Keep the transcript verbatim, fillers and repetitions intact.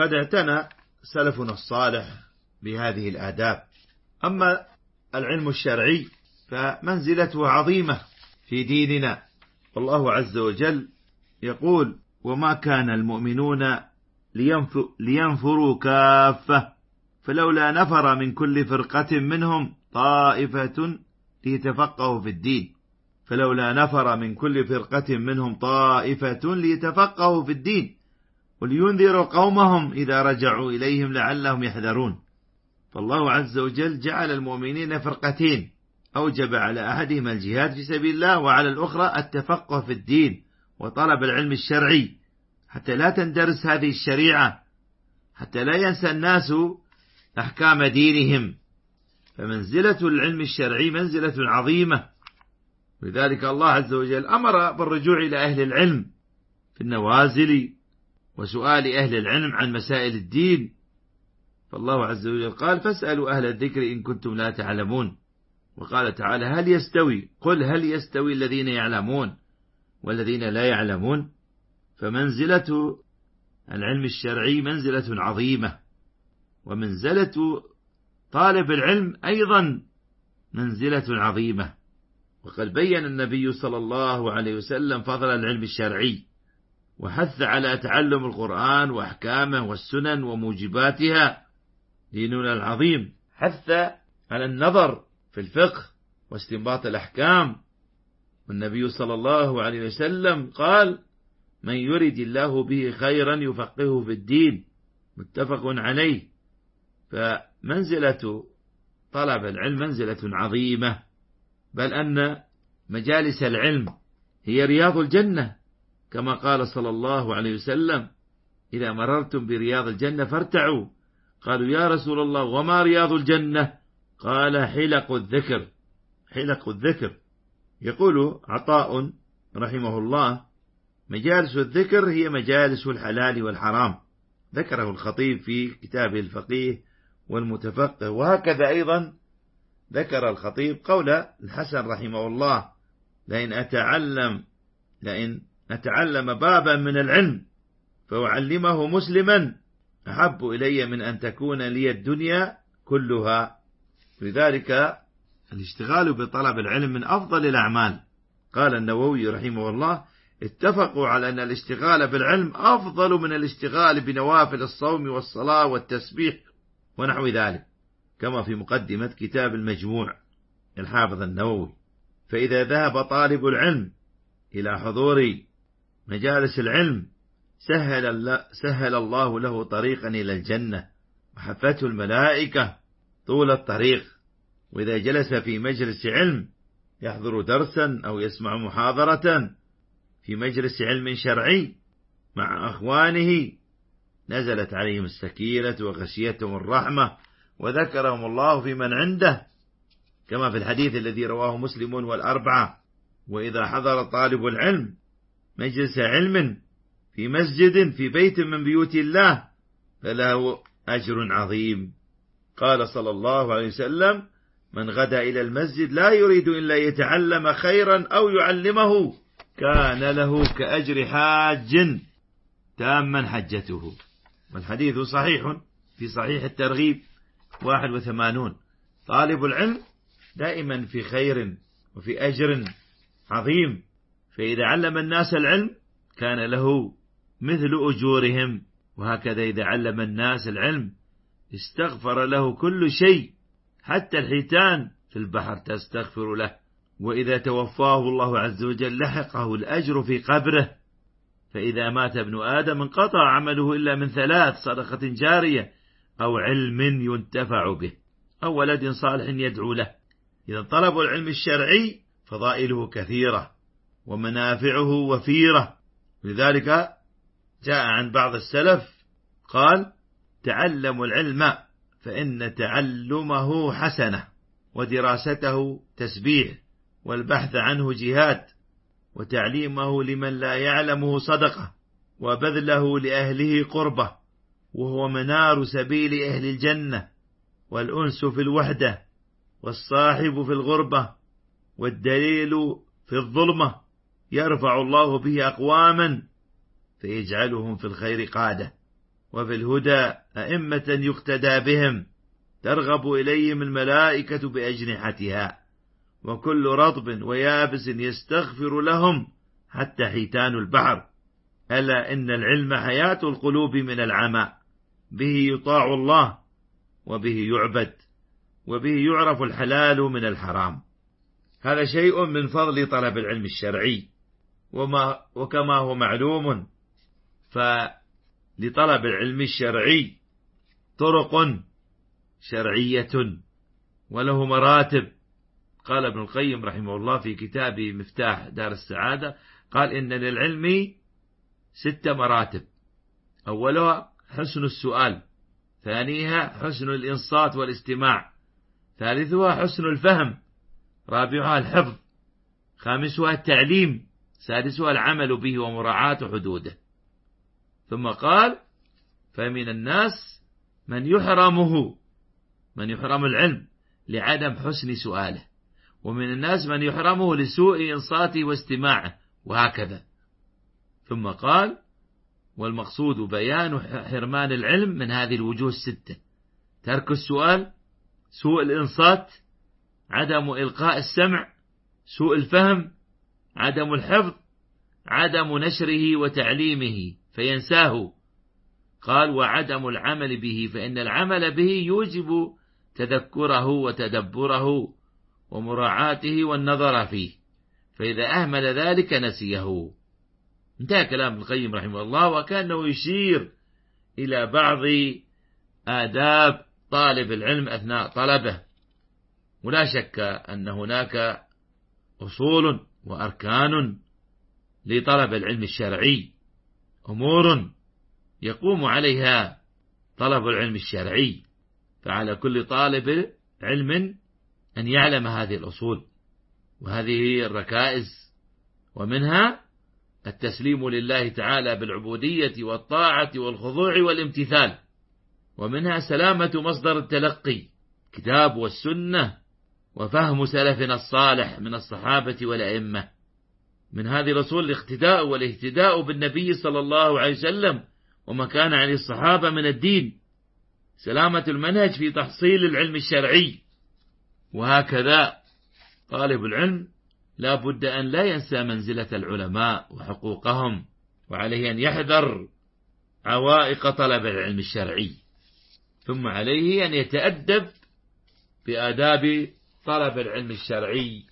وقد اعتنى سلفنا الصالح بهذه الآداب. أما العلم الشرعي فمنزلته عظيمة في ديننا، والله عز وجل يقول: وما كان المؤمنون لينفروا كافة فلولا نفر من كل فرقة منهم طائفة ليتفقهوا في الدين فلولا نفر من كل فرقة منهم طائفة ليتفقهوا في الدين ولينذروا قومهم إذا رجعوا إليهم لعلهم يحذرون. فالله عز وجل جعل المؤمنين فرقتين، أوجب على أحدهما الجهاد في سبيل الله، وعلى الأخرى التفقه في الدين وطلب العلم الشرعي، حتى لا تندرس هذه الشريعة، حتى لا ينسى الناس أحكام دينهم. فمنزلة العلم الشرعي منزلة عظيمة، لذلك الله عز وجل أمر بالرجوع إلى أهل العلم في النوازل وسؤال أهل العلم عن مسائل الدين. فالله عز وجل قال: فاسألوا أهل الذكر إن كنتم لا تعلمون. وقال تعالى: هل يستوي قل هل يستوي الذين يعلمون والذين لا يعلمون. فمنزلة العلم الشرعي منزلة عظيمة، ومنزلة طالب العلم أيضا منزلة عظيمة. وقد بين النبي صلى الله عليه وسلم فضل العلم الشرعي، وحث على تعلم القرآن وأحكامه والسنن وموجباتها. ديننا العظيم حث على النظر في الفقه واستنباط الأحكام، والنبي صلى الله عليه وسلم قال: من يرد الله به خيرا يفقهه في الدين، متفق عليه. فمنزلة طلب العلم منزلة عظيمة، بل أن مجالس العلم هي رياض الجنة، كما قال صلى الله عليه وسلم: إذا مررتم برياض الجنة فارتعوا. قالوا: يا رسول الله وما رياض الجنة؟ قال: حلق الذكر. حلق الذكر. يقول عطاء رحمه الله: مجالس الذكر هي مجالس الحلال والحرام، ذكره الخطيب في كتابه الفقيه والمتفقه. وهكذا أيضا ذكر الخطيب قول الحسن رحمه الله: لئن أتعلم لئن أتعلم بابا من العلم فأعلمه مسلما أحب إلي من أن تكون لي الدنيا كلها. لذلك الاشتغال بطلب العلم من أفضل الأعمال. قال النووي رحمه الله: اتفقوا على أن الاشتغال بالعلم أفضل من الاشتغال بنوافل الصوم والصلاة والتسبيح ونحو ذلك، كما في مقدمة كتاب المجموع الحافظ النووي. فإذا ذهب طالب العلم إلى حضور مجالس العلم سهل, سهل الله له طريقا إلى الجنة، وحفته الملائكة طول الطريق. وإذا جلس في مجلس علم يحضر درسا أو يسمع محاضرة في مجلس علم شرعي مع أخوانه نزلت عليهم السكينة وغشيتهم الرحمة وذكرهم الله في من عنده، كما في الحديث الذي رواه مسلم والأربعة: وإذا حضر طالب العلم مجلس علم في مسجد في بيت من بيوت الله فله أجر عظيم. قال صلى الله عليه وسلم: من غدا إلى المسجد لا يريد إلا يتعلم خيرا أو يعلمه كان له كأجر حاج تاما حجته. والحديث صحيح في صحيح الترغيب واحد وثمانون. طالب العلم دائما في خير وفي أجر عظيم، فإذا علم الناس العلم كان له مثل أجورهم. وهكذا إذا علم الناس العلم استغفر له كل شيء، حتى الحيتان في البحر تستغفر له. وإذا توفاه الله عز وجل لحقه الأجر في قبره. فإذا مات ابن آدم انقطع عمله إلا من ثلاث: صدقة جارية أو علم ينتفع به أو ولد صالح يدعو له. إذا طلب العلم الشرعي فضائله كثيرة ومنافعه وفيرة. لذلك جاء عن بعض السلف قال: تعلموا العلم فإن تعلمه حسنة، ودراسته تسبيح، والبحث عنه جهاد، وتعليمه لمن لا يعلمه صدقة، وبذله لأهله قربة، وهو منار سبيل أهل الجنة، والأنس في الوحدة، والصاحب في الغربة، والدليل في الظلمة، يرفع الله به أقواما فيجعلهم في الخير قادة. وفي الهدى أئمة يقتدى بهم، ترغب إليهم الملائكة بأجنحتها، وكل رطب ويابس يستغفر لهم حتى حيتان البحر. ألا إن العلم حياة القلوب من العمى، به يطاع الله وبه يعبد، وبه يعرف الحلال من الحرام. هذا شيء من فضل طلب العلم الشرعي. وما وكما هو معلوم، فلطلب العلم الشرعي طرق شرعية وله مراتب. قال ابن القيم رحمه الله في كتابه مفتاح دار السعادة، قال إن للعلم ست مراتب: أولها حسن السؤال، ثانيها حسن الإنصات والاستماع، ثالثها حسن الفهم، رابعها الحفظ، خامسها التعليم، سادسها العمل به ومراعاة حدوده. ثم قال: فمن الناس من يحرمه من يحرم العلم لعدم حسن سؤاله، ومن الناس من يحرمه لسوء إنصاته واستماعه، وهكذا. ثم قال: والمقصود بيان حرمان العلم من هذه الوجوه الستة: ترك السؤال، سوء الإنصات، عدم إلقاء السمع، سوء الفهم، عدم الحفظ، عدم نشره وتعليمه فينساه. قال: وعدم العمل به، فإن العمل به يوجب تذكره وتدبره ومراعاته والنظر فيه، فإذا أهمل ذلك نسيه. انتهى كلام ابن القيم رحمه الله، وكأنه يشير إلى بعض آداب طالب العلم أثناء طلبه. ولا شك أن هناك أصول وأركان لطلب العلم الشرعي، أمور يقوم عليها طلب العلم الشرعي، فعلى كل طالب علم أن يعلم هذه الأصول وهذه الركائز، ومنها التسليم لله تعالى بالعبودية والطاعة والخضوع والامتثال، ومنها سلامة مصدر التلقي كتاب والسنة، وفهم سلفنا الصالح من الصحابة والأئمة. من هذه الأصول الاقتداء والاهتداء بالنبي صلى الله عليه وسلم وما كان عليه الصحابة من الدين، سلامة المنهج في تحصيل العلم الشرعي. وهكذا طالب العلم لا بد أن لا ينسى منزلة العلماء وحقوقهم، وعليه أن يحذر عوائق طلب العلم الشرعي، ثم عليه أن يتأدب بآداب طلب العلم الشرعي